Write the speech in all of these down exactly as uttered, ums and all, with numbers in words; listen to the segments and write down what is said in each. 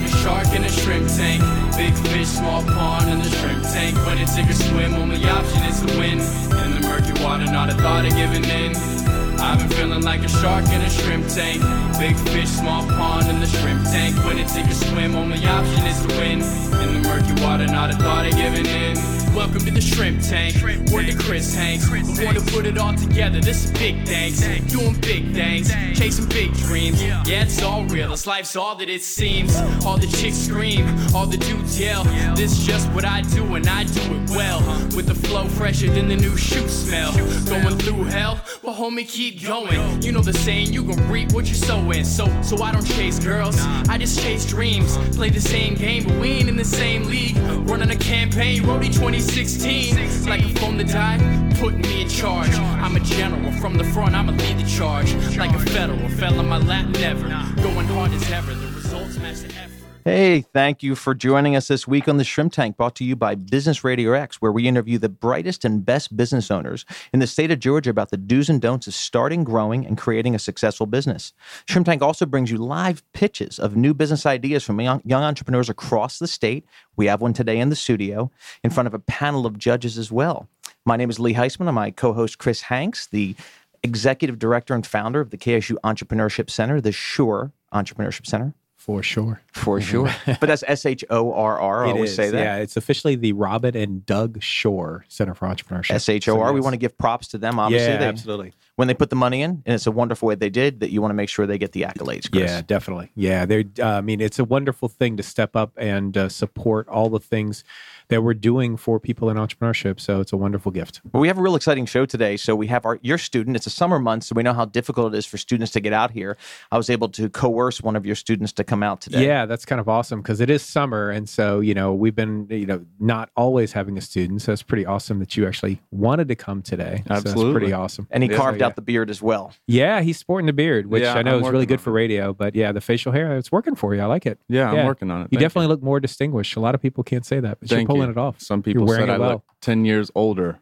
like a shark in a shrimp tank. Big fish, small pond in the shrimp tank. When it take a swim, only option is to win. In the murky water, not a thought of giving in. I've been feeling like a shark in a shrimp tank. Big fish, small pond in the shrimp tank. When it take a swim, only option is to win. In the murky water, not a thought of giving in. Welcome to the shrimp tank. Word to Chris Hanks. We want to put it all together. This is big thanks. Doing big things. Chasing big dreams. Yeah, it's all real. This life's all that it seems. All the chicks scream. All the dudes yell. This is just what I do and I do it well. With the flow fresher than the new shoe smell. Going through hell? Well, homie, keep going. You know the saying, you gon' reap what you're sowing. So, so I don't chase girls. I just chase dreams. Play the same game, but we ain't in the same league. Running a campaign, Roadie twenty sixteen. Like a phone to die, putting me in charge. I'm a general from the front, I'ma lead the charge. Like a federal, fell on my lap never. Going hard as ever, the results match the effort. Hey, thank you for joining us this week on the Shrimp Tank, brought to you by Business Radio X, where we interview the brightest and best business owners in the state of Georgia about the do's and don'ts of starting, growing, and creating a successful business. Shrimp Tank also brings you live pitches of new business ideas from young, young entrepreneurs across the state. We have one today in the studio in front of a panel of judges as well. My name is Lee Heisman. I'm my co-host, Chris Hanks, the executive director and founder of the K S U Entrepreneurship Center, the SHORE Entrepreneurship Center. For sure. For sure. But that's S H O R R. I It always is, say that. Yeah, it's officially the Robert and Doug Shore Center for Entrepreneurship. S H O R. So, We yes. want to give props to them, obviously. Yeah, they, absolutely. When they put the money in, and it's a wonderful way they did, that you want to make sure they get the accolades, Chris. Yeah, definitely. Yeah, they. Uh, I mean, it's a wonderful thing to step up and uh, support all the things that we're doing for people in entrepreneurship. So it's a wonderful gift. Well, we have a real exciting show today. So we have our your student. It's a summer month, so we know how difficult it is for students to get out here. I was able to coerce one of your students to come out today. Yeah, that's kind of awesome because it is summer. And so, you know, we've been, you know, not always having a student. So it's pretty awesome that you actually wanted to come today. Absolutely. So that's pretty awesome. And he Yeah, carved yeah. out the beard as well. Yeah, he's sporting the beard, which Yeah, I know I'm is really working good on for it. radio. But yeah, the facial hair, it's working for you. I like it. Yeah, I'm Yeah. working on it. You Thank definitely look more distinguished. A lot of people can't say that, but Thank you're pulling you. it off. Some You're people wearing said I it well. look ten years older.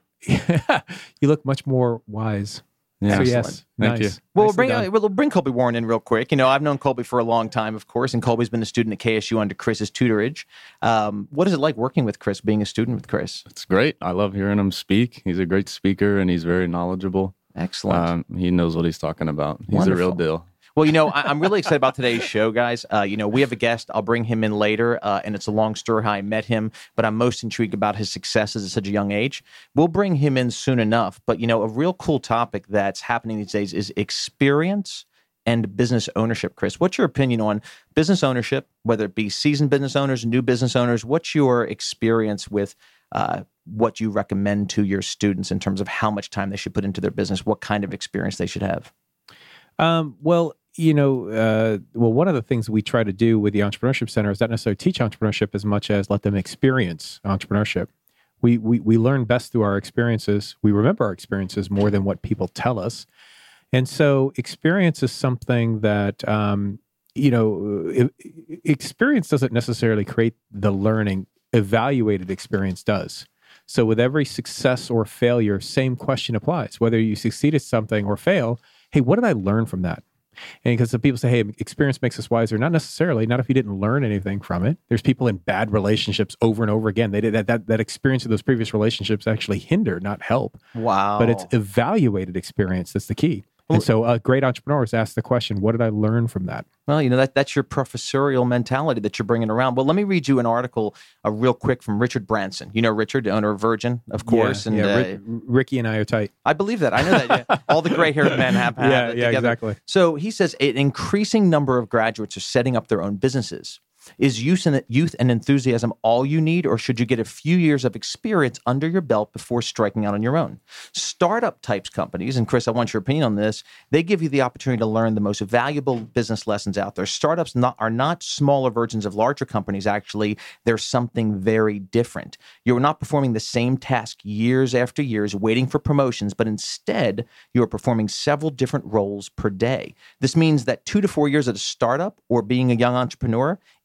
You look much more wise. Yeah. So Excellent. yes, Thank nice. you. Well, we'll Nicely bring, done. uh, we'll bring Colby Warren in real quick. You know, I've known Colby for a long time, of course, and Colby's been a student at K S U under Chris's tutorage. Um, what is it like working with Chris, being a student with Chris? It's great. I love hearing him speak. He's a great speaker and he's very knowledgeable. Excellent. Um, he knows what he's talking about. He's Wonderful. a real deal. Well, you know, I, I'm really excited about today's show, guys. Uh, you know, we have a guest. I'll bring him in later, uh, and it's a long story how I met him, but I'm most intrigued about his successes at such a young age. We'll bring him in soon enough, but, you know, a real cool topic that's happening these days is experience and business ownership. Chris, what's your opinion on business ownership, whether it be seasoned business owners, new business owners? What's your experience with uh, what you recommend to your students in terms of how much time they should put into their business, what kind of experience they should have? Um, well, you know, uh, well, one of the things we try to do with the Entrepreneurship Center is not necessarily teach entrepreneurship as much as let them experience entrepreneurship. We, we, we learn best through our experiences. We remember our experiences more than what people tell us. And so experience is something that, um, you know, it, experience doesn't necessarily create the learning. Evaluated experience does. So with every success or failure, same question applies. Whether you succeed at something or fail, hey, what did I learn from that? And because some people say, hey, experience makes us wiser. Not necessarily, not if you didn't learn anything from it. There's people in bad relationships over and over again. They did that, that, that experience of those previous relationships actually hinder, not help. Wow. But it's evaluated experience that's the key. And so uh, great entrepreneurs ask the question, what did I learn from that? Well, you know, that that's your professorial mentality that you're bringing around. Well, let me read you an article uh, real quick from Richard Branson. You know Richard, the owner of Virgin, of course. Yeah, and yeah, uh, Rick, Ricky and I are tight. I believe that. I know that. Yeah. All the gray-haired men have had Yeah, it yeah, together. exactly. So he says an increasing number of graduates are setting up their own businesses. Is youth and, youth and enthusiasm all you need, or should you get a few years of experience under your belt before striking out on your own? Startup types companies, and Chris, I want your opinion on this, they give you the opportunity to learn the most valuable business lessons out there. Startups not, are not smaller versions of larger companies. Actually, they're something very different. You're not performing the same task years after years, waiting for promotions, but instead, you are performing several different roles per day. This means that two to four years at a startup or being a young entrepreneur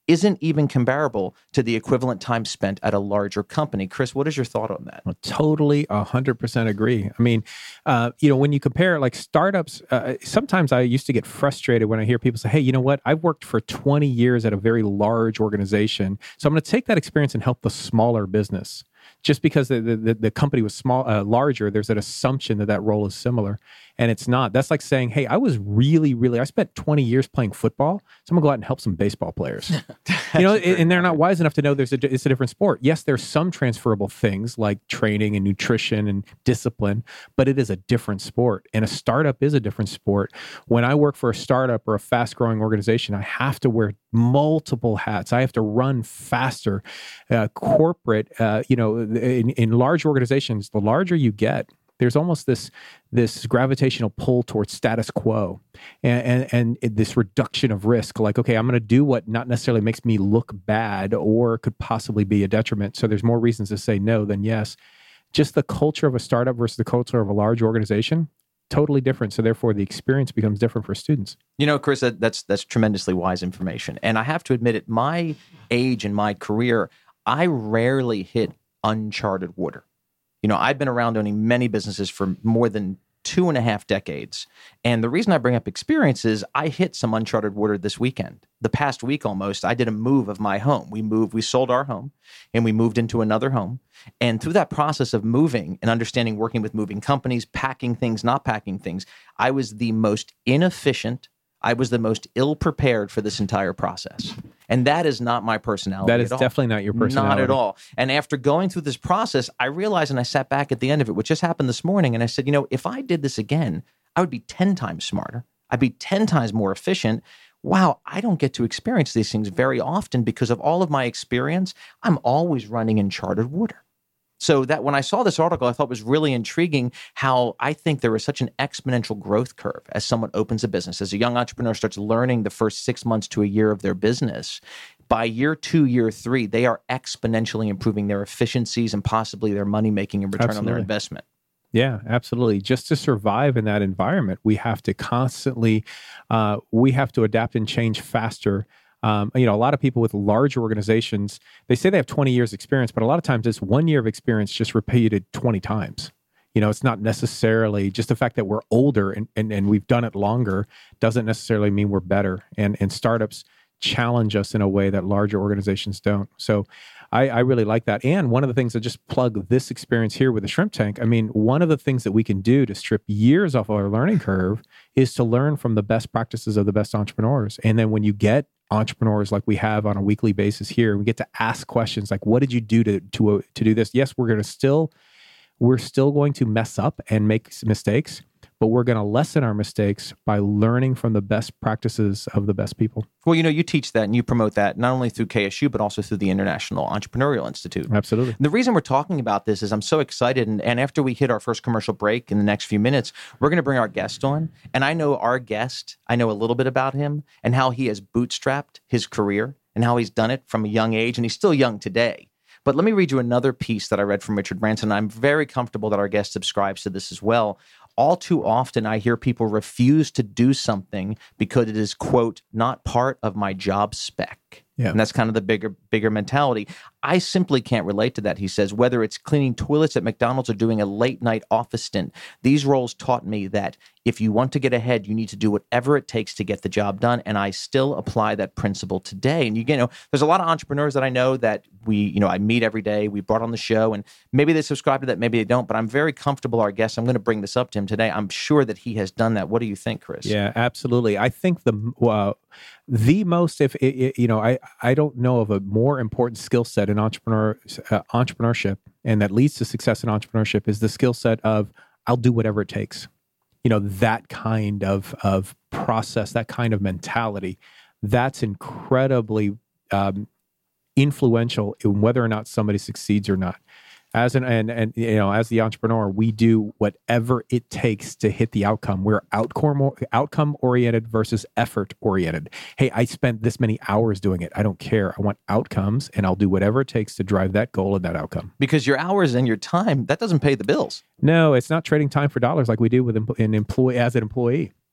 isn't even comparable to the equivalent time spent at a larger company. Chris, what is your thought on that? I totally one hundred percent agree. I mean, uh, you know, when you compare like startups, uh, sometimes I used to get frustrated when I hear people say, hey, you know what? I've worked for twenty years at a very large organization, so I'm going to take that experience and help the smaller business. Just because the, the, the company was small, uh, larger, there's an assumption that that role is similar, and it's not. That's like saying, hey, I was really, really, I spent twenty years playing football, so I'm gonna go out and help some baseball players. you know, and they're not wise enough to know there's a, it's a different sport. Yes, there's some transferable things like training and nutrition and discipline, but it is a different sport, and a startup is a different sport. When I work for a startup or a fast-growing organization, I have to wear multiple hats. I have to run faster. Uh, corporate, uh, you know, in, in large organizations, the larger you get, there's almost this this gravitational pull towards status quo and, and, and this reduction of risk. Like, okay, I'm going to do what not necessarily makes me look bad or could possibly be a detriment. So there's more reasons to say no than yes. Just the culture of a startup versus the culture of a large organization, totally different. So therefore, the experience becomes different for students. You know, Chris, that, that's that's tremendously wise information. And I have to admit, at my age and my career, I rarely hit uncharted water. You know, I've been around owning many businesses for more than two and a half decades. And the reason I bring up experience is I hit some uncharted water this weekend. The past week almost, I did a move of my home. We moved, we sold our home and we moved into another home. And through that process of moving and understanding working with moving companies, packing things, not packing things, I was the most inefficient, I was the most ill-prepared for this entire process. And that is not my personality That is at all. definitely not your personality. Not at all. And after going through this process, I realized, and I sat back at the end of it, which just happened this morning, and I said, you know, if I did this again, I would be ten times smarter. I'd be ten times more efficient. Wow, I don't get to experience these things very often because of all of my experience. I'm always running in charted water. So that when I saw this article, I thought was really intriguing how I think there is such an exponential growth curve as someone opens a business. As a young entrepreneur starts learning the first six months to a year of their business, by year two, year three, they are exponentially improving their efficiencies and possibly their money-making and return Absolutely. on their investment. Yeah, absolutely. Just to survive in that environment, we have to constantly, uh, we have to adapt and change faster. Um, you know, a lot of people with large organizations, they say they have twenty years experience, but a lot of times it's one year of experience just repeated twenty times. You know, it's not necessarily just the fact that we're older and, and, and we've done it longer doesn't necessarily mean we're better. And, and startups challenge us in a way that larger organizations don't. So I, I really like that. And one of the things that just plug this experience here with the Shrimp Tank, I mean, one of the things that we can do to strip years off of our learning curve is to learn from the best practices of the best entrepreneurs. And then when you get entrepreneurs like we have on a weekly basis here, we get to ask questions like, what did you do to to, uh, to do this? Yes, we're going to still, we're still going to mess up and make mistakes, but we're going to lessen our mistakes by learning from the best practices of the best people. Well, you know, you teach that and you promote that not only through K S U, but also through the International Entrepreneurial Institute. Absolutely. And the reason we're talking about this is I'm so excited. And, and after we hit our first commercial break in the next few minutes, we're going to bring our guest on. And I know our guest, I know a little bit about him and how he has bootstrapped his career and how he's done it from a young age. And he's still young today. But let me read you another piece that I read from Richard Branson. I'm very comfortable that our guest subscribes to this as well. All too often, I hear people refuse to do something because it is, quote, not part of my job spec. Yeah. And that's kind of the bigger, bigger mentality. I simply can't relate to that, he says. Whether it's cleaning toilets at McDonald's or doing a late night office stint, these roles taught me that if you want to get ahead, you need to do whatever it takes to get the job done. And I still apply that principle today. And you, you know, there's a lot of entrepreneurs that I know that we, you know, I meet every day, we brought on the show, and maybe they subscribe to that, maybe they don't, but I'm very comfortable, our guest, I'm going to bring this up to him today. I'm sure that he has done that. What do you think, Chris? Yeah, absolutely. I think the, uh, the most, if it, it, you know, I, I don't know of a more important skill set in entrepreneur uh, entrepreneurship, and that leads to success in entrepreneurship, is the skill set of I'll do whatever it takes. You know, that kind of of process, that kind of mentality, that's incredibly um, influential in whether or not somebody succeeds or not. As an and and you know, as the entrepreneur, we do whatever it takes to hit the outcome. We're outcome outcome oriented versus effort oriented. Hey, I spent this many hours doing it. I don't care. I want outcomes, and I'll do whatever it takes to drive that goal and that outcome. Because your hours and your time, that doesn't pay the bills. No, it's not trading time for dollars like we do with an employee as an employee.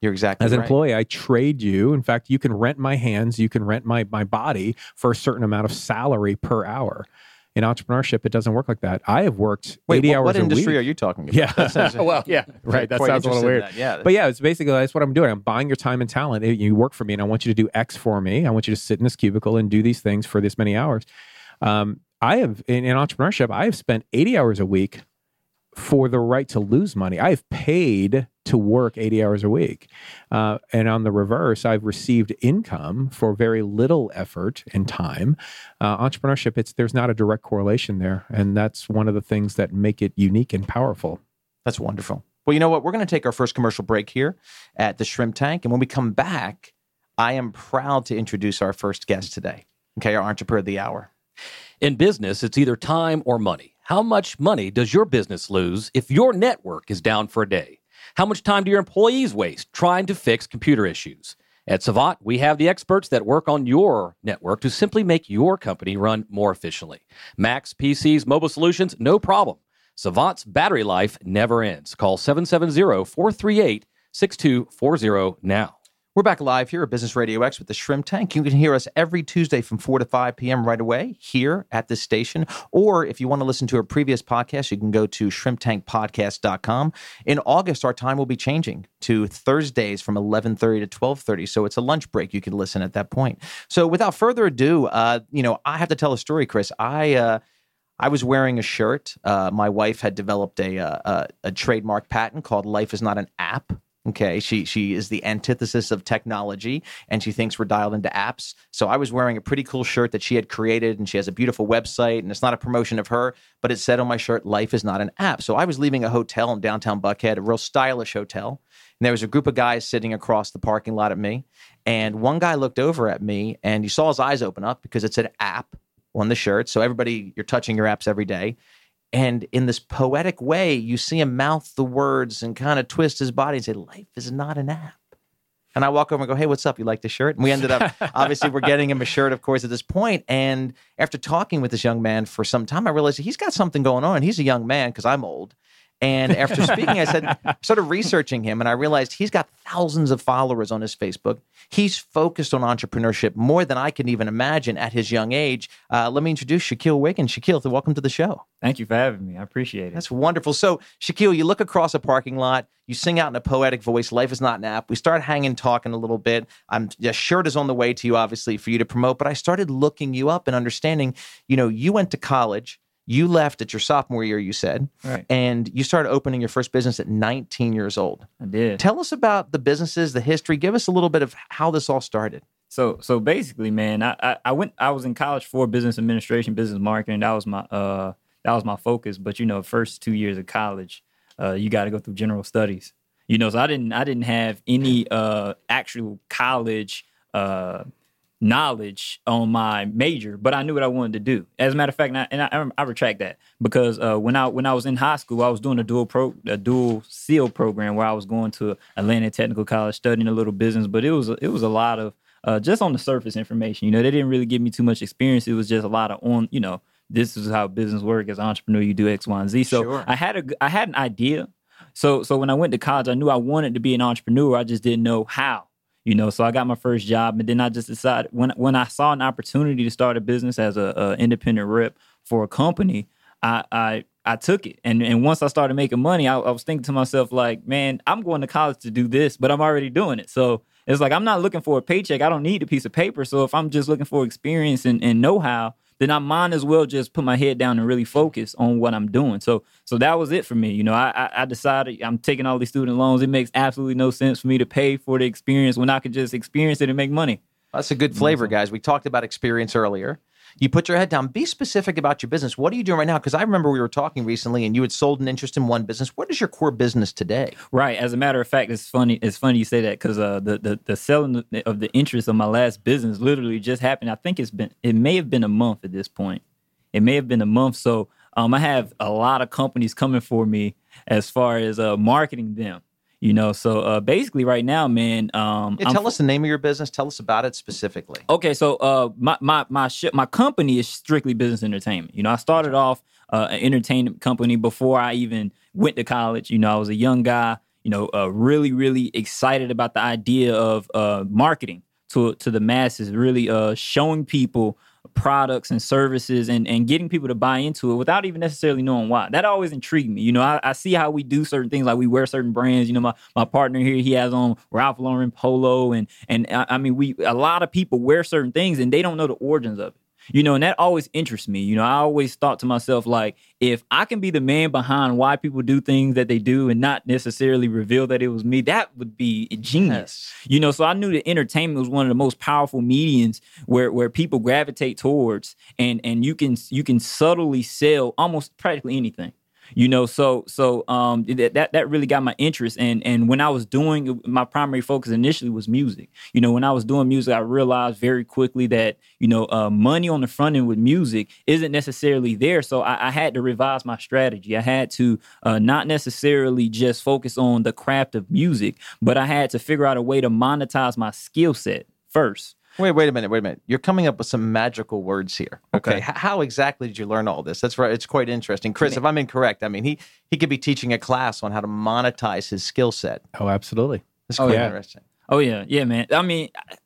You're exactly As an right. employee, I trade you. In fact, you can rent my hands, you can rent my my body for a certain amount of salary per hour. In entrepreneurship, it doesn't work like that. I have worked Wait, eighty what, hours what a industry week. are you talking about? Yeah. That sounds- Well, yeah, right. That quite sounds a little interested in weird. that, yeah. But yeah, it's basically that's what I'm doing. I'm buying your time and talent. You work for me, and I want you to do X for me. I want you to sit in this cubicle and do these things for this many hours. Um, I have in, in entrepreneurship, I have spent eighty hours a week for the right to lose money. I have paid to work eighty hours a week. Uh, and on the reverse, I've received income for very little effort and time. Uh, entrepreneurship, it's there's not a direct correlation there. And that's one of the things that make it unique and powerful. That's wonderful. Well, you know what? We're going to take our first commercial break here at the Shrimp Tank. And when we come back, I am proud to introduce our first guest today. Okay, our entrepreneur of the hour. In business, it's either time or money. How much money does your business lose if your network is down for a day? How much time do your employees waste trying to fix computer issues? At Savant, we have the experts that work on your network to simply make your company run more efficiently. Macs, P Cs, mobile solutions, no problem. Savant's battery life never ends. Call seven seven zero, four three eight, six two four zero now. We're back live here at Business Radio X with the Shrimp Tank. You can hear us every Tuesday from four to five p.m. right away here at this station. Or if you want to listen to a previous podcast, you can go to shrimp tank podcast dot com. In August, our time will be changing to Thursdays from eleven thirty to twelve thirty. So it's a lunch break. You can listen at that point. So without further ado, uh, you know, I have to tell a story, Chris. I... Uh, I was wearing a shirt. Uh, my wife had developed a, a a trademark patent called "Life is Not an App." Okay, she she is the antithesis of technology, and she thinks we're dialed into apps. So I was wearing a pretty cool shirt that she had created, and she has a beautiful website, and it's not a promotion of her, but it said on my shirt, "Life is not an app." So I was leaving a hotel in downtown Buckhead, a real stylish hotel, and there was a group of guys sitting across the parking lot at me, and one guy looked over at me, and you saw his eyes open up because it said "app" on the shirt. So everybody, you're touching your apps every day. And in this poetic way, you see him mouth the words and kind of twist his body and say, "Life is not an app." And I walk over and go, "Hey, what's up? You like the shirt?" And we ended up, obviously, we're getting him a shirt, of course, at this point. And after talking with this young man for some time, I realized he's got something going on. He's a young man because I'm old. And after speaking, I said, started researching him, and I realized he's got thousands of followers on his Facebook. He's focused on entrepreneurship more than I can even imagine at his young age. Uh, let me introduce Shaquille Wiggins. Shaquille, welcome to the show. Thank you for having me. I appreciate it. That's wonderful. So, Shaquille, you look across a parking lot, you sing out in a poetic voice, "Life is not an app." We start hanging, talking a little bit. I'm, your shirt is on the way to you, obviously, for you to promote, but I started looking you up and understanding, you know, you went to college. You left at your sophomore year, you said, Right. and you started opening your first business at nineteen years old. I did. Tell us about the businesses, the history. Give us a little bit of how this all started. So so basically, man, I, I I went. I was in college for business administration, business marketing. That was my uh that was my focus. But you know, first two years of college, uh, you got to go through general studies. You know, so I didn't I didn't have any uh actual college uh. knowledge on my major, but I knew what I wanted to do. As a matter of fact, and I, and I, I retract that because uh, when I when I was in high school, I was doing a dual pro a dual SEAL program where I was going to Atlanta Technical College studying a little business, but it was it was a lot of uh, just on the surface information. You know, they didn't really give me too much experience. It was just a lot of on, you know, this is how business works. As an entrepreneur, you do X, Y, and Z. So Sure. I had a I had an idea. So so when I went to college, I knew I wanted to be an entrepreneur. I just didn't know how. You know, so I got my first job, and then I just decided when when I saw an opportunity to start a business as a, a independent rep for a company, I I, I took it. And and once I started making money, I, I was thinking to myself, like, man, I'm going to college to do this, but I'm already doing it. So it's like I'm not looking for a paycheck. I don't need a piece of paper. So if I'm just looking for experience and, and know-how, then I might as well just put my head down and really focus on what I'm doing. So so that was it for me. You know, I, I, I decided I'm taking all these student loans. It makes absolutely no sense for me to pay for the experience when I could just experience it and make money. That's a good flavor, guys. We talked about experience earlier. You put your head down. Be specific about your business. What are you doing right now? Because I remember we were talking recently, and you had sold an interest in one business. What is your core business today? Right. As a matter of fact, it's funny. It's funny you say that because uh, the, the the selling of the interest of my last business literally just happened. I think it's been it may have been a month at this point. It may have been a month. So um, I have a lot of companies coming for me as far as uh, marketing them. You know, so uh, basically right now, man. Um, Yeah, tell I'm, us the name of your business. Tell us about it specifically. Okay, so uh, my my my sh- my company is strictly business entertainment. You know, I started off uh, an entertainment company before I even went to college. You know, I was a young guy. you know, uh, really, really excited about the idea of uh, marketing to to the masses, really uh, showing people products and services and, and getting people to buy into it without even necessarily knowing why. That always intrigued me. You know, I, I see how we do certain things, like we wear certain brands. You know, my, my partner here, he has on Ralph Lauren Polo. And, and I, I mean, we a lot of people wear certain things and they don't know the origins of it. You know, and that always interests me. You know, I always thought to myself, like, if I can be the man behind why people do things that they do and not necessarily reveal that it was me, that would be genius. Yes. You know, so I knew that entertainment was one of the most powerful mediums where where people gravitate towards, and and you can you can subtly sell almost practically anything. You know, so so um, that that really got my interest. And and when I was doing, my primary focus initially was music. You know, when I was doing music, I realized very quickly that, you know, uh, money on the front end with music isn't necessarily there. So I, I had to revise my strategy. I had to uh, not necessarily just focus on the craft of music, but I had to figure out a way to monetize my skill set first. Wait, wait a minute, wait a minute. You're coming up with some magical words here. Okay. okay. H- how exactly did you learn all this? That's right. It's quite interesting. Chris, if I'm incorrect, I mean, he, he could be teaching a class on how to monetize his skill set. Oh, absolutely. That's oh, quite yeah. interesting. Oh, yeah. Yeah, man. I mean,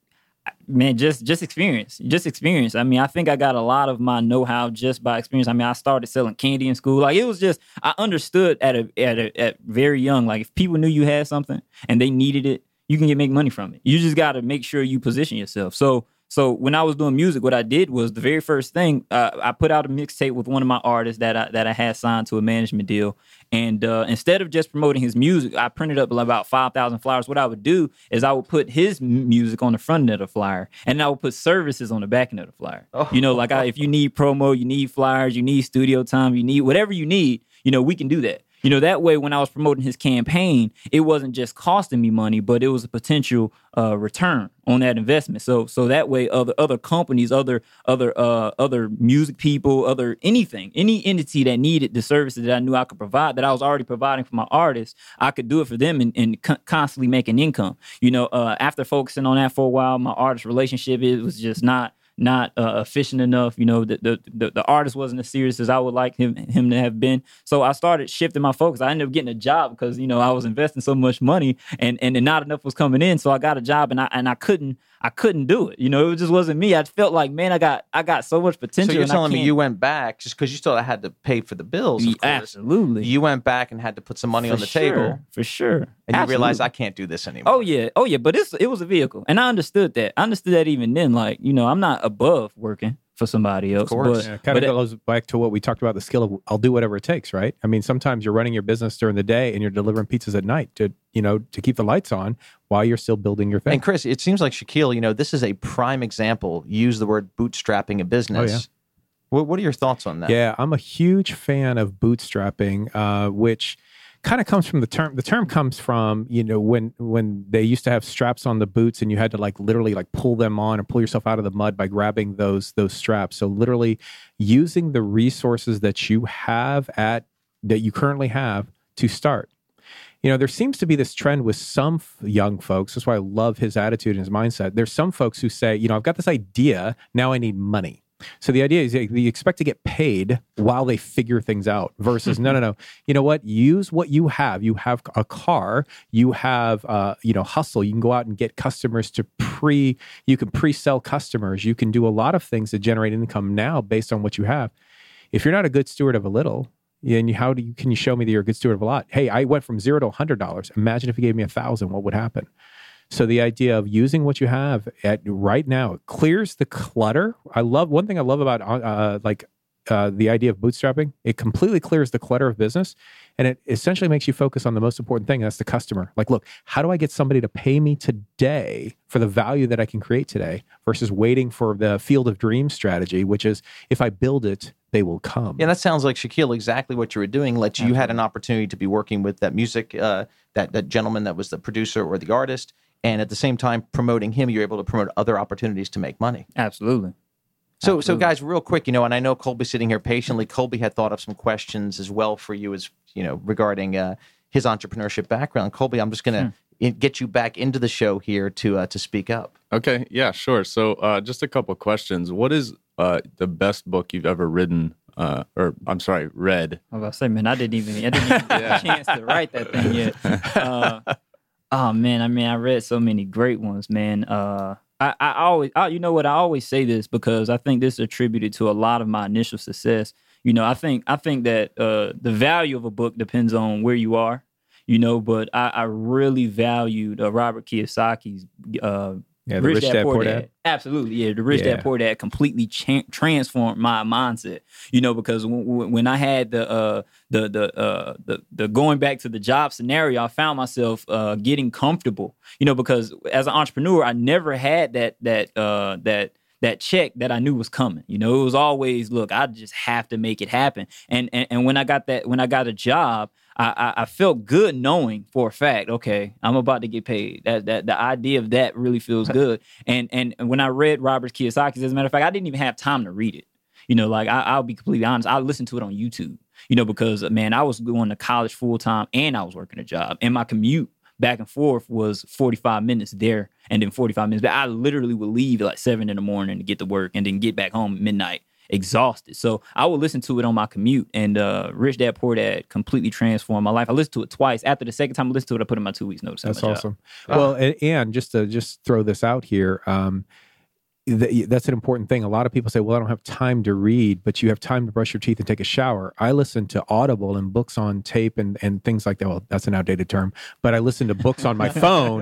man, just just experience. Just experience. I mean, I think I got a lot of my know-how just by experience. I mean, I started selling candy in school. Like, it was just, I understood at a at a at very young, like, if people knew you had something and they needed it, you can get make money from it. You just got to make sure you position yourself. So, so when I was doing music, what I did was the very first thing, uh, I put out a mixtape with one of my artists that I, that I had signed to a management deal. And uh, instead of just promoting his music, I printed up about five thousand flyers. What I would do is I would put his music on the front end of the flyer, and I would put services on the back end of the flyer. Oh. You know, like I, if you need promo, you need flyers, you need studio time, you need whatever you need, you know, we can do that. You know, that way, when I was promoting his campaign, it wasn't just costing me money, but it was a potential uh, return on that investment. So, so that way, other other companies, other other uh, other music people, other anything, any entity that needed the services that I knew I could provide, that I was already providing for my artists, I could do it for them and, and co- constantly make an income. You know, uh, after focusing on that for a while, my artist relationship, it was just not. not uh, efficient enough. You know, the, the the the artist wasn't as serious as I would like him him to have been. So I started shifting my focus. I ended up getting a job because, you know, I was investing so much money and and not enough was coming in. So I got a job and I and I couldn't I couldn't do it. You know, it just wasn't me. I felt like, man, I got I got so much potential. So you're and telling I me you went back just because you still had to pay for the bills, of course. Absolutely. You went back and had to put some money for on the sure, table. For sure. And Absolutely. you realized I can't do this anymore. Oh, yeah. Oh, yeah. But it's, it was a vehicle. And I understood that. I understood that even then. Like, you know, I'm not above working for somebody else. Of course. But, Yeah, kind but of goes back to what we talked about, the skill of I'll do whatever it takes, right? I mean, sometimes you're running your business during the day and you're delivering pizzas at night to, you know, to keep the lights on while you're still building your thing. And Chris, it seems like Shaquille, you know, this is a prime example. You use the word bootstrapping a business. Oh, yeah. What, what are your thoughts on that? Yeah, I'm a huge fan of bootstrapping, uh, which kind of comes from the term. The term comes from, you know, when when they used to have straps on the boots and you had to like literally like pull them on and pull yourself out of the mud by grabbing those those straps. So literally using the resources that you have at that you currently have to start. You know, there seems to be this trend with some f- young folks. That's why I love his attitude and his mindset. There's some folks who say, you know, I've got this idea. Now I need money. So the idea is you expect to get paid while they figure things out versus no, no, no. You know what? Use what you have. You have a car. You have, uh, you know, hustle. You can go out and get customers to pre, you can pre-sell customers. You can do a lot of things to generate income now based on what you have. If you're not a good steward of a little, and how do you, can you show me that you're a good steward of a lot? Hey, I went from zero to one hundred dollars. Imagine if you gave me a thousand, what would happen? So the idea of using what you have at right now, it clears the clutter. I love, one thing I love about uh, like uh, the idea of bootstrapping, it completely clears the clutter of business. And it essentially makes you focus on the most important thing. That's the customer. Like, look, how do I get somebody to pay me today for the value that I can create today versus waiting for the field of dreams strategy, which is if I build it, they will come. Yeah, that sounds like, Shaquille, exactly what you were doing. Like you had an opportunity to be working with that music, uh, that, that gentleman that was the producer or the artist. And at the same time, promoting him, you're able to promote other opportunities to make money. Absolutely. So, Absolutely. so guys, real quick, you know, and I know Colby's sitting here patiently. Colby had thought of some questions as well for you, as you know, regarding uh, his entrepreneurship background. Colby, I'm just going to hmm. get you back into the show here to uh, to speak up. Okay, yeah, sure. So, uh, just a couple questions. What is uh, the best book you've ever written uh, or I'm sorry, read. I was about to say, man, I didn't even, I didn't even get a chance to write that thing yet. Uh, oh man, I mean, I read so many great ones, man. Uh, I, I always, I, you know what, I always say this because I think this is attributed to a lot of my initial success. You know, I think, I think that uh, the value of a book depends on where you are. You know, but I, I really valued uh, Robert Kiyosaki's uh, Yeah, the Rich, Rich Dad, Dad, Poor Poor Dad. Dad. Absolutely, yeah. The Rich Yeah. Dad, Poor Dad completely cha- transformed my mindset. You know, because w- w- when I had the uh, the the uh, the the going back to the job scenario, I found myself uh, getting comfortable. You know, because as an entrepreneur, I never had that that uh, that that check that I knew was coming. You know, it was always, look, I just have to make it happen. And and and when I got that, when I got a job, I, I, I felt good knowing for a fact, okay, I'm about to get paid. That that the idea of that really feels good. And and when I read Robert Kiyosaki's, as a matter of fact, I didn't even have time to read it. You know, like I, I'll be completely honest, I listened to it on YouTube. You know, because man, I was going to college full time and I was working a job, and my commute back and forth was forty-five minutes there and then forty-five minutes back. I literally would leave at like seven in the morning to get to work and then get back home at midnight, exhausted. So I would listen to it on my commute, and uh, Rich Dad Poor Dad completely transformed my life. I listened to it twice. After the second time I listened to it, I put in my two weeks notice. at That's my job. awesome. Well, and, and just to just throw this out here, um, th- that's an important thing. A lot of people say, well, I don't have time to read, but you have time to brush your teeth and take a shower. I listen to Audible and books on tape and, and things like that. Well, that's an outdated term, but I listen to books on my phone.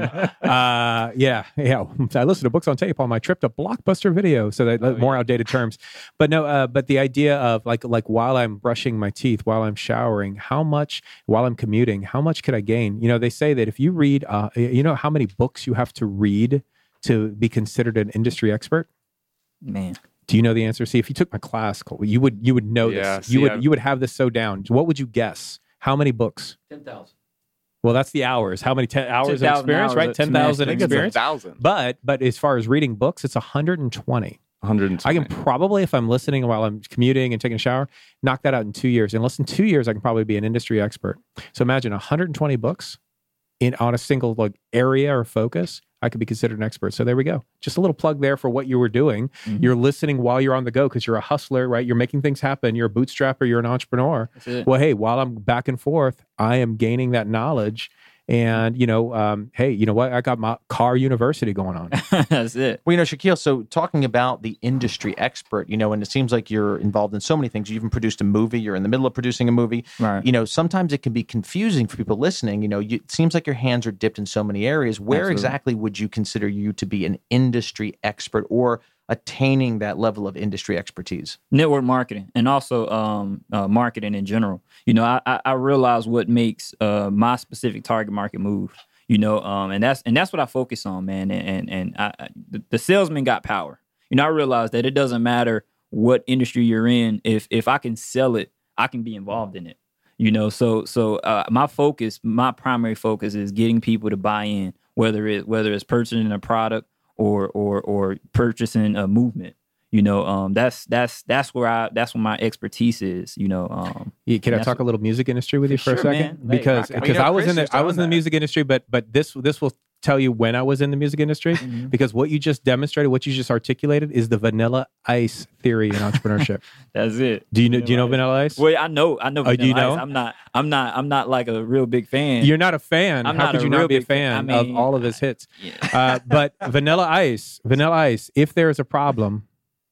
Uh, yeah, yeah. I listen to books on tape on my trip to Blockbuster Video. So that Oh, more outdated terms. But no, uh, but the idea of like, like while I'm brushing my teeth, while I'm showering, how much, while I'm commuting, how much could I gain? You know, they say that if you read, uh, you know how many books you have to read to be considered an industry expert? Man. Do you know the answer? See, if you took my class, Cole, you would you would know Yeah, this. see, You would I've- you would have this so down. What would you guess? How many books? ten thousand. Well, that's the hours. How many ten hours of 10,000 experience, hours right? of ten thousand semester. I think it's a experience. thousand. But but as far as reading books, it's one hundred twenty. one hundred I twenty. can probably, if I'm listening while I'm commuting and taking a shower, knock that out in two years. In less than two years, I can probably be an industry expert. So imagine one hundred twenty books in on a single like area or focus. I could be considered an expert. So there we go. Just a little plug there for what you were doing. Mhm. You're listening while you're on the go because you're a hustler, right? You're making things happen. You're a bootstrapper. You're an entrepreneur. That's it. Well, hey, while I'm back and forth, I am gaining that knowledge. And, you know, um, hey, you know what? I got my car university going on. That's it. Well, you know, Shaquille, so talking about the industry expert, you know, and it seems like you're involved in so many things. You even produced a movie. You're in the middle of producing a movie. Right. You know, sometimes it can be confusing for people listening. You know, you, it seems like your hands are dipped in so many areas. Where Absolutely. exactly would you consider you to be an industry expert or attaining that level of industry expertise? Network marketing, and also um, uh, marketing in general. You know, I, I, I realize what makes uh, my specific target market move. You know, um, and that's and that's what I focus on, man. And and, and I, I, the, the salesman got power. You know, I realize that it doesn't matter what industry you're in. If if I can sell it, I can be involved in it. You know, so so uh, my focus, my primary focus, is getting people to buy in, whether it whether it's purchasing a product or or or purchasing a movement. You know, um, that's that's that's where I that's where my expertise is. You know, um, Yeah, Can I That's talk a little music industry with you for For a sure, second? man. Hey, Because rock it. because Well, you know, I was Chris in the is I was doing in the that. music industry, but but this this will tell you when I was in the music industry. Mhm. Because what you just demonstrated, what you just articulated, is the vanilla ice theory in entrepreneurship. that's it. Do you know? Do you know vanilla ice? Well, I know, I know. Oh, do you Vanilla Ice. know? I'm not, I'm not, I'm not like a real big fan. You're not a fan. I'm How not could a you real not be a big fan. fan I mean, of all of his hits? Yeah. Uh, but Vanilla Ice, Vanilla Ice. If there is a problem,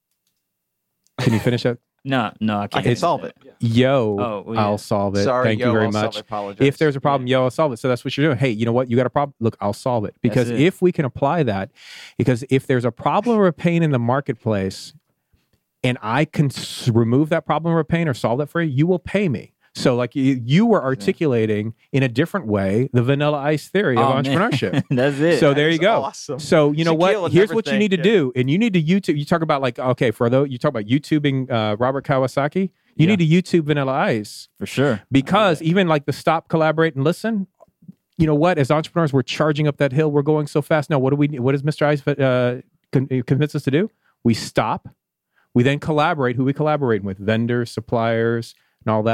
can you finish that? No, no, I I can't can solve it. Yo, Oh, well, yeah. I'll solve it. Sorry, Thank yo, you very I'll solve much. it. Apologize. If there's a problem, yo, I'll solve it. So that's what you're doing. Hey, you know what? You got a problem. Look, I'll solve it. Because it. if we can apply that, because if there's a problem or a pain in the marketplace and I can s- remove that problem or pain or solve that for you, you will pay me. So like you, you were articulating in a different way the vanilla ice theory of Oh, man. entrepreneurship. That's it. So there you is go. awesome. So you know Shaquille what? would Here's never what you think, need to yeah. do, and you need to YouTube. You talk about like okay, for though you talk about YouTubing uh, Robert Kawasaki. You Yeah. need to YouTube Vanilla Ice for sure. because even like the stop, collaborate, and listen. You know what? As entrepreneurs, we're charging up that hill. We're going so fast now. What do we? What does Mister Ice uh, con- convince us to do? We stop. We then collaborate. Who we collaborating with? Vendors, suppliers, and all that.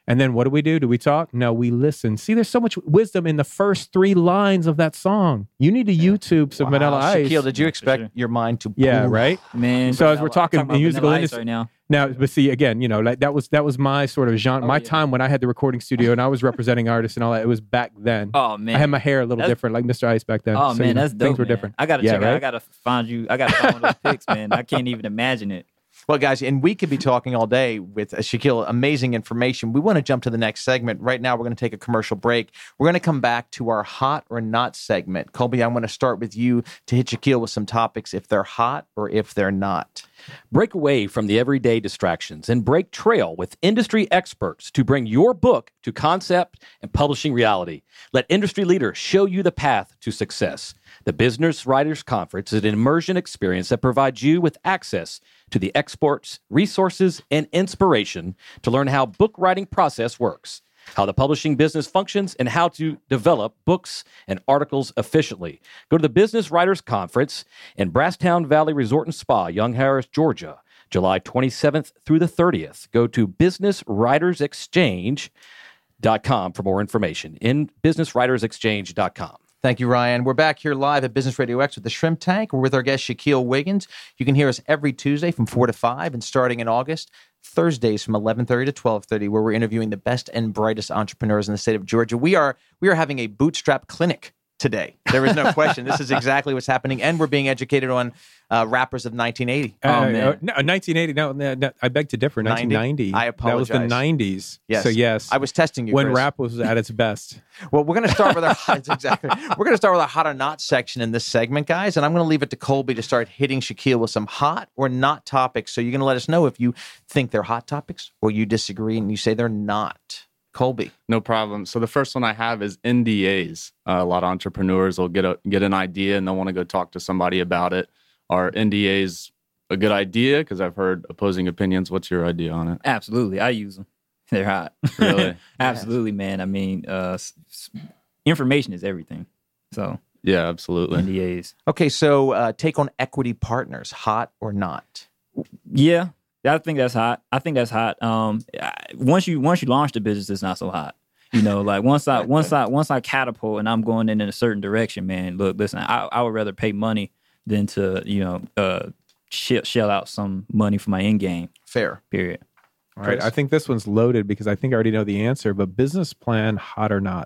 And then what do we do? Do we talk? No, we listen. See, there's so much wisdom in the first three lines of that song. You need to YouTube some Wow. Vanilla Ice. Shaquille, did you expect sure. your mind to Yeah, Ooh. right? Man, So as we're Vanilla- talking about musical Vanilla Ice industry- right now. Now, but see, again, you know, like that was that was my sort of genre, Oh, my yeah. time when I had the recording studio and I was representing artists and all that. It was back then. Oh man, I had my hair a little That's- different, like Mister Ice back then. Oh So, man, you know, that's dope. Things were man. different. I gotta Yeah, check. out, right? I gotta find you. I gotta find one of those pics, man. I can't even imagine it. Well, guys, and we could be talking all day with uh, Shaquille. Amazing information. We want to jump to the next segment. Right now, we're going to take a commercial break. We're going to come back to our hot or not segment. Colby, I want to start with you to hit Shaquille with some topics, if they're hot or if they're not. Break away from the everyday distractions and break trail with industry experts to bring your book to concept and publishing reality. Let industry leaders show you the path to success. The Business Writers Conference is an immersion experience that provides you with access to the experts, resources, and inspiration to learn how book writing process works, how the publishing business functions, and how to develop books and articles efficiently. Go to the Business Writers Conference in Brasstown Valley Resort and Spa, Young Harris, Georgia, July twenty-seventh through the thirtieth. Go to business writers exchange dot com for more information. In business writers exchange dot com. Thank you, Ryan. We're back here live at Business Radio X with the Shrimp Tank. We're with our guest, Shaquille Wiggins. You can hear us every Tuesday from four to five, and starting in August, Thursdays from eleven thirty to twelve thirty, where we're interviewing the best and brightest entrepreneurs in the state of Georgia. We are we are having a bootstrap clinic today. There is no question. This is exactly what's happening, and we're being educated on uh, rappers of nineteen eighty. Uh, Oh, man. uh, no, nineteen eighty. No, no, no, I beg to differ. ninety? nineteen ninety. I That was the apologize. nineties. Yes. So yes, I was testing you, when Chris. rap was at its best. Well, we're going to start with our hot, exactly. We're going to start with our hot or not section in this segment, guys, and I'm going to leave it to Colby to start hitting Shaquille with some hot or not topics. So you're going to let us know if you think they're hot topics or you disagree and you say they're not. Colby. No problem. So the first one I have is N D As. Uh, a lot of entrepreneurs will get a get an idea and they'll want to go talk to somebody about it. Are N D As a good idea? Because I've heard opposing opinions. What's your idea on it? Absolutely, I use them. They're hot. Really? Absolutely, man. I mean, uh, s- s- information is everything. So Yeah, absolutely. N D As. Okay, so uh, take on equity partners, hot or not? Yeah, I think that's hot. I think that's hot. Um, I- once you once you launch the business, it's not so hot. You know, like once I once I once I catapult and I'm going in, in a certain direction, man. Look, listen, I, I would rather pay money than to you know uh shell, shell out some money for my end game. Fair. Period. All right. I think this one's loaded because I think I already know the answer, but business plan, hot or not?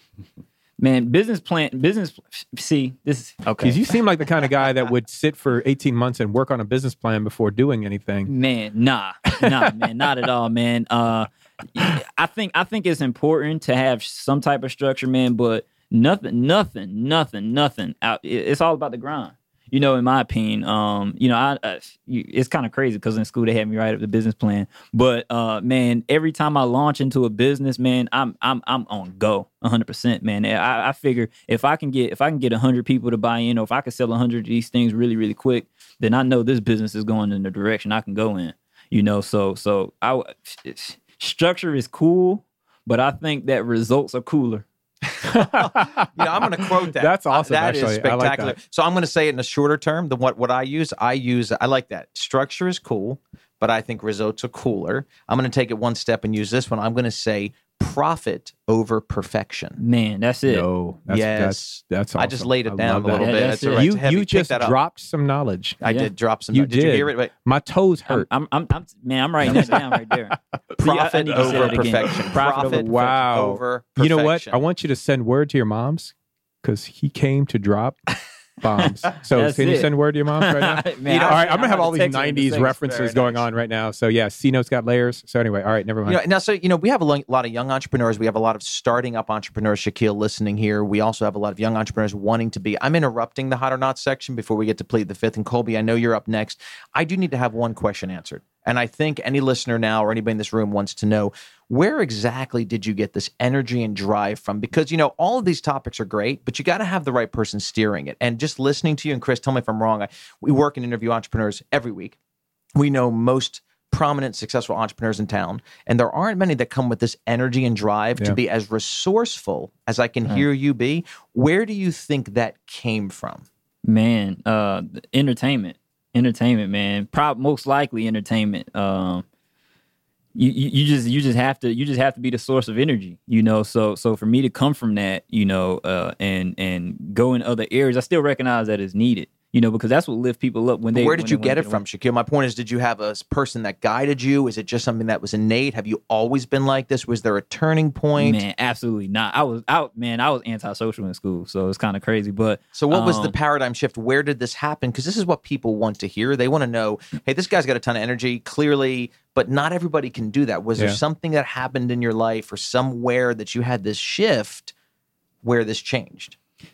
Man, business plan, business. See, this is okay. Because you seem like the kind of guy that would sit for eighteen months and work on a business plan before doing anything. Man, nah, nah, man, not at all, man. Uh, I think I think it's important to have some type of structure, man. But nothing, nothing, nothing, nothing. Out. It's all about the grind. You know, in my opinion, um, you know, I, I you, it's kind of crazy because in school they had me write up the business plan. But uh, man, every time I launch into a business, man, I'm I'm I'm on go, one hundred percent, man. I, I figure if I can get if I can get one hundred people to buy in, or if I can sell one hundred of these things really really quick, then I know this business is going in the direction I can go in. You know, so so I structure is cool, but I think that results are cooler. You know, I'm going to quote that. That's awesome, Uh, that is actually. I like spectacular. that. So I'm going to say it in a shorter term than what, what I use. I use, I like that. Structure is cool, but I think results are cooler. I'm going to take it one step and use this one. I'm going to say profit over perfection. Man, that's it. No, that's, Yes. that's that's awesome. I just laid it I down a love that. little Yeah, bit. that's That's all it. right. You It's heavy. you Pick just that up. dropped some knowledge. I Yeah. did drop some. You Did you did. hear it? Wait. My toes I'm, hurt. I'm, I'm, I'm, man, I'm writing that down right there. Profit I need to say over that again. perfection. Profit, over Profit Wow. over You know what? perfection. I want you to send word to your moms because he came to drop bombs. So That's can you it. send word to your moms right now? Man, You know, I- all right, I'm I'm gonna have about all to these text her in a nineties second. references Very going nice. on right now. So yeah, C Note's got layers. So anyway, all right, never mind. You know, now, so, you know, we have a lo- lot of young entrepreneurs. We have a lot of starting up entrepreneurs, Shaquille, listening here. We also have a lot of young entrepreneurs wanting to be. I'm interrupting the hot or not section before we get to plead the fifth. And Colby, I know you're up next. I do need to have one question answered. And I think any listener now or anybody in this room wants to know, where exactly did you get this energy and drive from? Because, you know, all of these topics are great, but you got to have the right person steering it. And just listening to you, and Chris, tell me if I'm wrong. I, we work and interview entrepreneurs every week. We know most prominent, successful entrepreneurs in town, and there aren't many that come with this energy and drive Yeah. to be as resourceful as I can hear you be. Where do you think that came from? Man, uh, entertainment, entertainment, man. Prob most likely entertainment. Um, you, you you just you just have to you just have to be the source of energy, you know. So so for me to come from that, you know, uh, and and go in other areas, I still recognize that it's needed, you know, because that's what lifts people up when they. Where did when you they, get when it from, Shaquille? My point is, did you have a person that guided you? Is it just something that was innate? Have you always been like this? Was there a turning point? Man, absolutely not. I was out, man. I was antisocial in school, so it's kind of crazy. But So what was the um, paradigm shift? Where did this happen? Because this is what people want to hear. They want to know, hey, this guy's got a ton of energy, clearly, but not everybody can do that. Was there Yeah. something that happened in your life or somewhere that you had this shift where this changed?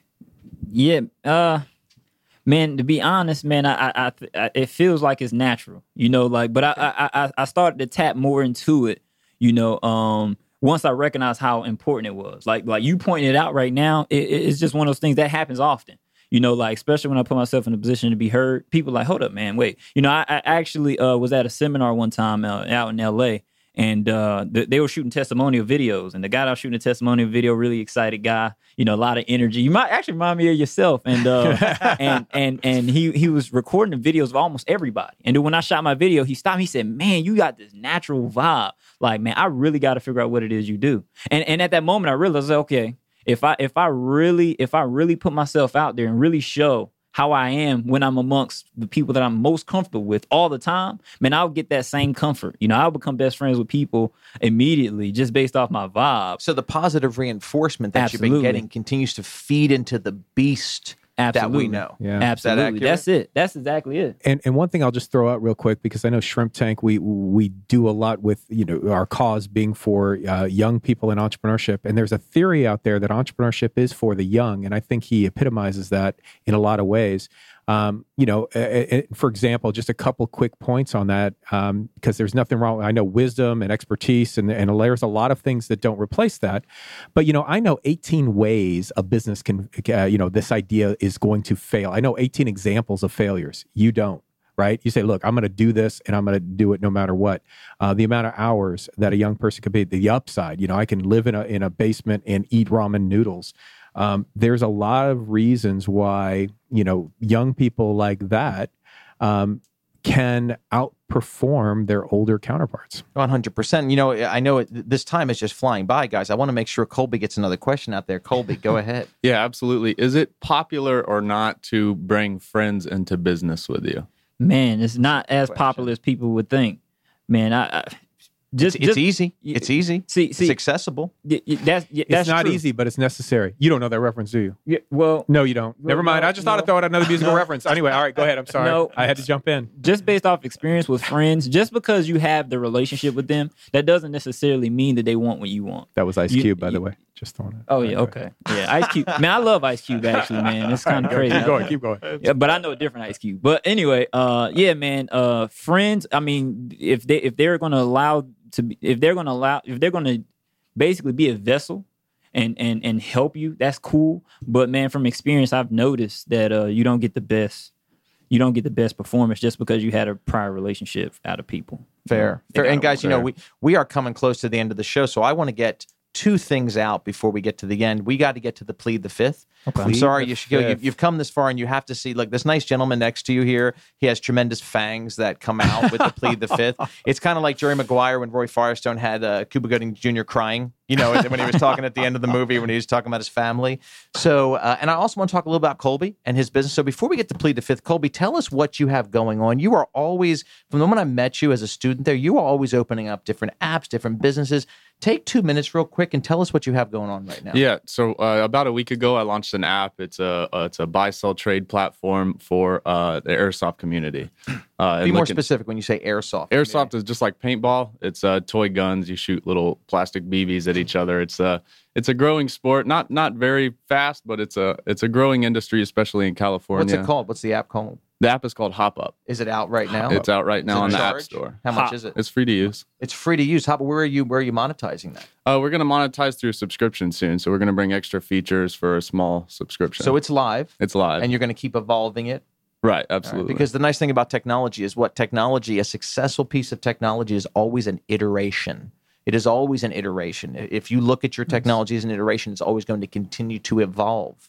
Yeah, uh, man. To be honest, man, I, I, I, I it feels like it's natural, you know. Like, but I, I, I, I started to tap more into it, you know. Um, once I recognized how important it was, like, like you pointed it out right now, it, it- it's just one of those things that happens often, you know. Like, especially when I put myself in a position to be heard, people like, hold up, man, wait, you know. I, I actually uh, was at a seminar one time uh, out in L A. And uh, th- they were shooting testimonial videos, and the guy that was shooting a testimonial video, really excited guy, you know, a lot of energy. You might actually remind me of yourself, and uh, and and and he he was recording the videos of almost everybody. And then when I shot my video, he stopped me. He said, "Man, you got this natural vibe. Like, man, I really got to figure out what it is you do." And and at that moment, I realized, okay, if I if I really if I really put myself out there and really show how I am when I'm amongst the people that I'm most comfortable with all the time, man, I'll get that same comfort. You know, I'll become best friends with people immediately just based off my vibe. So the positive reinforcement that you've been Absolutely. getting continues to feed into the beast that Absolutely. we know. Yeah. Absolutely. accurate? That's it. That's exactly it. And and one thing I'll just throw out real quick, because I know Shrimp Tank, we we do a lot with, you know, our cause being for uh, young people in entrepreneurship. And there's a theory out there that entrepreneurship is for the young, and I think he epitomizes that in a lot of ways. Um, you know, uh, uh, for example, just a couple quick points on that, um, because there's nothing wrong. I know wisdom and expertise, and, and there's a lot of things that don't replace that. But, you know, I know eighteen ways a business can, uh, you know, this idea is going to fail. I know eighteen examples of failures. You don't. Right? You say, look, I'm going to do this and I'm going to do it no matter what. Uh, the amount of hours that a young person could be, the upside, you know, I can live in a, in a basement and eat ramen noodles. Um, there's a lot of reasons why, you know, young people like that um, can outperform their older counterparts. one hundred percent. You know, I know it, this time is just flying by, guys. I want to make sure Colby gets another question out there. Colby, go ahead. Yeah, absolutely. Is it popular or not to bring friends into business with you? Man, it's not as Question. popular as people would think. Man, I, I just It's, it's just, easy. y- It's easy. See, see, It's accessible. y- y- that's y- It's that's not true. easy, but it's necessary. You don't know that reference, do you? Yeah, well, No, you don't. Well, Never mind. no, I just thought no. I'd throw out another musical reference. Anyway, all right, go ahead. I'm sorry. No. I had to jump in. just based off experience with friends, just because you have the relationship with them, that doesn't necessarily mean that they want what you want. That was Ice You- Cube, by the you- way. Just throwing it. Oh yeah, okay, yeah, Ice Cube. Man, I love Ice Cube actually, man. It's kind of crazy. Keep going. Keep going. Yeah, but I know a different Ice Cube. But anyway, uh, yeah, man, uh, friends. I mean, if they if they're gonna allow to, be, if they're gonna allow, if they're gonna basically be a vessel and and and help you, that's cool. But man, from experience, I've noticed that uh, you don't get the best, you don't get the best performance just because you had a prior relationship out of people. Fair. Fair. Yeah, And guys, you know, fair. we, we are coming close to the end of the show, so I want to get two things out before we get to the end. We got to get to the plead the fifth. Okay. I'm Plead sorry, the you should go. You, fifth. you've come this far, and you have to see. Like this nice gentleman next to you here, he has tremendous fangs that come out with the plead the fifth. It's kind of like Jerry Maguire when Roy Firestone had uh, Cuba Gooding Junior crying. You know, when he was talking at the end of the movie when he was talking about his family. So, uh, and I also want to talk a little about Colby and his business. So, before we get to plead the fifth, Colby, tell us what you have going on. You are always, from the moment I met you as a student there, you are always opening up different apps, different businesses. Take two minutes real quick and tell us what you have going on right now. Yeah. So uh, about a week ago, I launched an app. It's a uh, it's a buy sell trade platform for uh, the airsoft community. Uh, Be and more looking- specific when you say airsoft. Airsoft is just like paintball. It's uh, toy guns. You shoot little plastic B Bs at each other. It's a it's a growing sport. Not not very fast, but it's a it's a growing industry, especially in California. What's it called? What's the app called? The app is called Hop Up. Is it out right now? It's out right Is now it on the App charge? Store. How much Hop. is it? It's free to use. It's free to use. How, where are you? Where are you monetizing that? Uh, we're going to monetize through subscription soon. So we're going to bring extra features for a small subscription. So it's live, it's live. and you're going to keep evolving it. right. All right, Absolutely. because the nice thing about technology is what technology, a successful piece of technology is always an iteration. It is always an iteration. If you look at your technology as an iteration, it's always going to continue to evolve.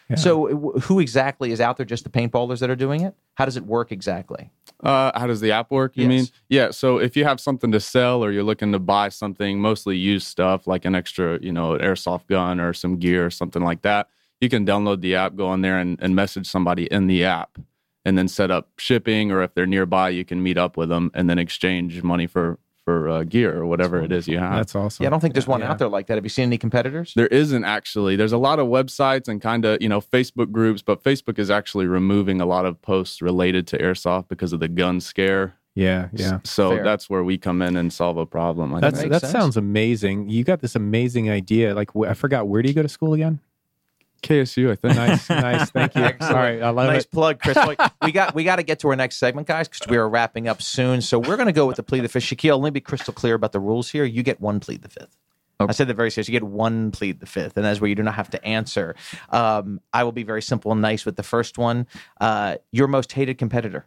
Yeah. So w- who exactly is out there? Just the paintballers that are doing it? How does it work exactly? Uh, how does the app work? You Yes. mean? Yeah. So if you have something to sell or you're looking to buy something, mostly used stuff like an extra, you know, an airsoft gun or some gear or something like that, you can download the app, go on there and, and message somebody in the app, and then set up shipping. Or if they're nearby, you can meet up with them and then exchange money for for uh, gear or whatever it is you have. That's awesome. Yeah, I don't think there's one Yeah. out there like that. Have you seen any competitors? There isn't actually. There's a lot of websites and kind of, you know, Facebook groups, but Facebook is actually removing a lot of posts related to airsoft because of the gun scare. Yeah, yeah. So Fair. that's where we come in and solve a problem. I That's think. makes that sense. sounds amazing. You got this amazing idea. Like wh- I forgot, where do you go to school again? K S U, I think. Nice, nice. Thank you. Excellent. All right, I love Nice it. plug, Chris. Well, we got we got to get to our next segment, guys, because we are wrapping up soon. So we're going to go with the plead the fifth. Shaquille, let me be crystal clear about the rules here. You get one plead the fifth. I said that very serious. You get one plead the fifth, and that's where you do not have to answer. Um, I will be very simple and nice with the first one. Uh, your most hated competitor.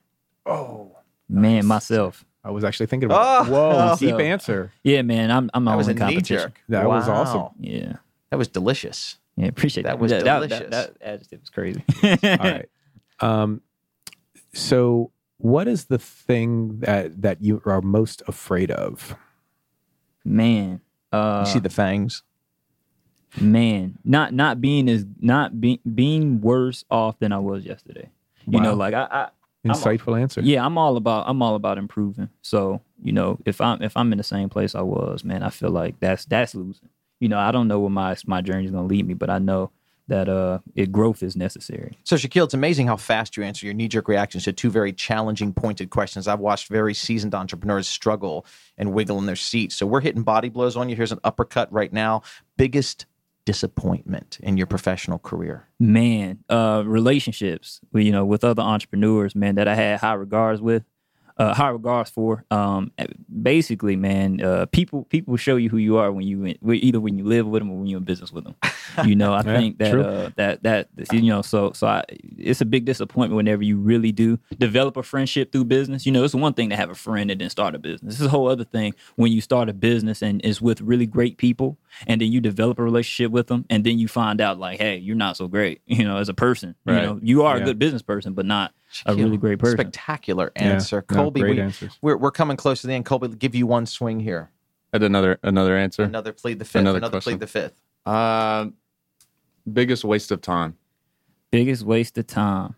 Man, myself. I was actually thinking about. Oh. Whoa, Oh. deep So- answer. Yeah, man, I'm I'm That all was a in knee competition. jerk. That was Wow. awesome. Yeah, That was delicious. yeah, appreciate That that. was that, delicious. That, that, that adjective was crazy. All right. Um, so, what is the thing that that you are most afraid of? Man, uh, You see the fangs. man, not not being as not being being worse off than I was yesterday. You know, Wow. like I, I Insightful answer. yeah, I'm all about I'm all about improving. So, you know, if I'm if I'm in the same place I was, man, I feel like that's that's losing. You know, I don't know where my my journey is gonna lead me, but I know that uh it growth is necessary. So, Shaquille, it's amazing how fast you answer your knee-jerk reactions to two very challenging, pointed questions. I've watched very seasoned entrepreneurs struggle and wiggle in their seats. So we're hitting body blows on you. Here's an uppercut right now. Biggest disappointment in your professional career? Man, uh relationships with, you know, with other entrepreneurs, man, that I had high regards with. Uh, high regards for. Um, basically, man, uh, people people show you who you are when you in, either when you live with them or when you're in business with them. You know, I Yeah, think that true. uh, that that you know, so so I, it's a big disappointment whenever you really do develop a friendship through business. You know, it's one thing to have a friend and then start a business. It's a whole other thing when you start a business and it's with really great people, and then you develop a relationship with them, and then you find out like, hey, you're not so great. You know, as a person, Right. you know, you are Yeah. a good business person, but not a really great person. Spectacular Yeah. answer. No, Colby, great we, answers. we're, we're coming close to the end. Colby, give you one swing here. Had another another answer. Another plead the fifth. Another Another, question. plead the fifth. Uh, biggest waste of time. Biggest waste of time,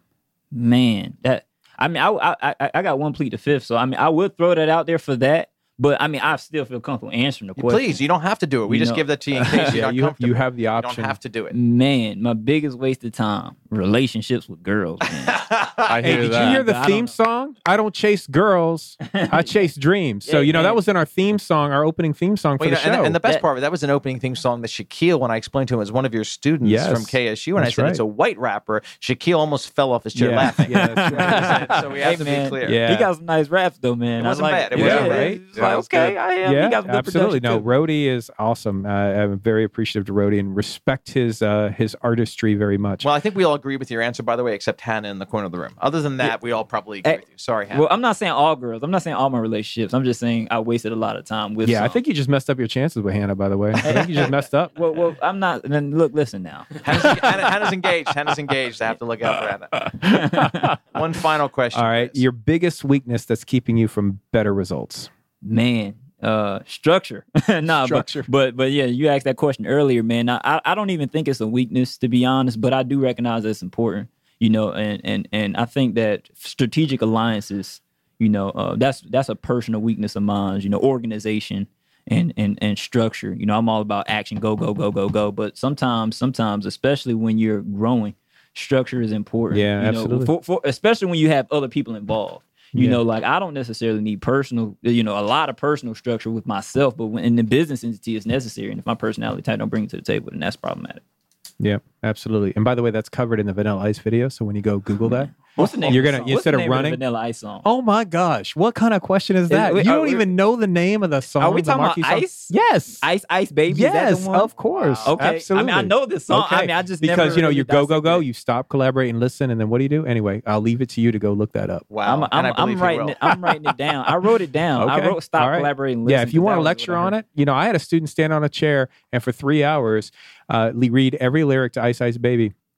man. That I mean, I I I, I got one plead the fifth, so I mean, I would throw that out there for that. But I mean, I still feel comfortable answering the question. Please, you don't have to do it. We You just know- give that to you in case you're Yeah, not you comfortable. you have the You option. don't have to do it. Man, my biggest waste of time, relationships with girls, man. I Hey, hear did that. you hear the I don't theme know. song? I don't chase girls, I chase dreams. So Yeah, you know man. that was in our theme song, our opening theme song for Well, you the know, show. and, and the best That- part of it, that was an opening theme song that Shaquille, when I explained to him, was one of your students Yes, from K S U, and I that's said it's right. a white rapper. Shaquille almost fell off his chair Yeah, laughing. yeah, that's right. So we have Hey, to man. be clear. Yeah. He got some nice raps though, man. It wasn't I like bad. It yeah, wasn't yeah, bad. It's Yeah, like, it was okay, good. I am. Yeah, he got some good absolutely. No, production, too. Rhodey is awesome. Uh, I'm very appreciative to Rhodey and respect his uh, his artistry very much. Well, I think we all agree with your answer, by the way, except Hannah in the corner of the room. Other than that, we all probably agree Hey, with you. Sorry, Hannah. Well, I'm not saying all girls. I'm not saying all my relationships. I'm just saying I wasted a lot of time with. yeah, I some. think you just messed up your chances with Hannah. By the way, I think you just messed up. Well, well, I'm not. Then look, listen now. Hannah's, Hannah, Hannah's engaged. Hannah's engaged. I have to look out for Hannah. One final question. All right, Chris. your biggest weakness that's keeping you from better results. Man, uh, structure. nah, Structure. But, but but yeah, you asked that question earlier, man. I I I don't even think it's a weakness, to be honest, but I do recognize that it's important, you know, and and and I think that strategic alliances, you know, uh, that's that's a personal weakness of mine, you know, organization and and and structure. You know, I'm all about action, go go go go go. But sometimes, sometimes, especially when you're growing, structure is important. Yeah, you know, absolutely. For, for especially when you have other people involved. You Yeah. know, like I don't necessarily need personal, you know, a lot of personal structure with myself, but when in the business entity it's necessary. And if my personality type don't bring it to the table, then that's problematic. Yeah, absolutely. And by the way, that's covered in the Vanilla Ice video. So when you go Google that, What's the name? You're of the gonna- song? What's instead the of name running- the Vanilla Ice song? oh my gosh, what kind of question is that? wait, you are don't we- even know the name of the song. Are we the talking marquee about song? Ice? Yes. Ice Ice Baby. Is that Yes, the one? of course. Okay. Absolutely. I mean, I know this song. I Okay. mean, I just because never you know really you go go go. dissected it. You stop, collaborate, and listen, and then what do you do? Anyway, I'll leave it to you to go look that up. Wow. I'm, and I'm, I I'm believe you writing will. it. I'm writing it down. I wrote it down. I Okay. wrote stop All right. collaborating. Yeah, listen, if you 'cause want that a was what lecture I on heard. it, you know, I had a student stand on a chair and for three hours, uh, le- read every lyric to Ice Ice Baby.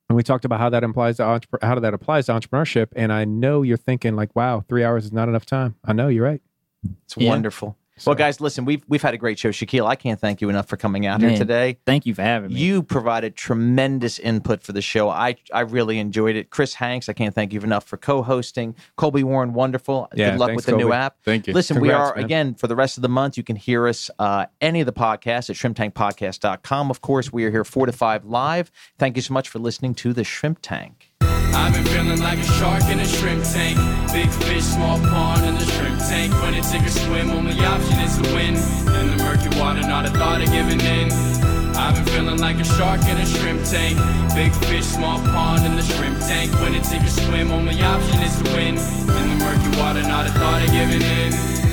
And we talked about how that implies to entrep- how that applies to entrepreneurship. And I know you're thinking like, wow, three hours is not enough time. I know, you're right. It's Yeah. wonderful. So- Well, guys, listen, we've we've had a great show. Shaquille, I can't thank you enough for coming out Man, here today. Thank you for having me. You provided tremendous input for the show. I I really enjoyed it. Chris Hanks, I can't thank you enough for co-hosting. Colby Warren, wonderful. Yeah, Good luck thanks, with the new Colby. app. Thank you. Listen, Congrats, we are, man. again, for the rest of the month, you can hear us uh, any of the podcasts at shrimp tank podcast dot com. Of course, we are here four to five live. Thank you so much for listening to The Shrimp Tank. I've been feeling like a shark in a shrimp tank. Big fish, small pond in the shrimp tank. When it take a swim, only option is to win. In the murky water, not a thought of giving in. I've been feeling like a shark in a shrimp tank. Big fish, small pond in the shrimp tank. When it take a swim, only option is to win. In the murky water, not a thought of giving in.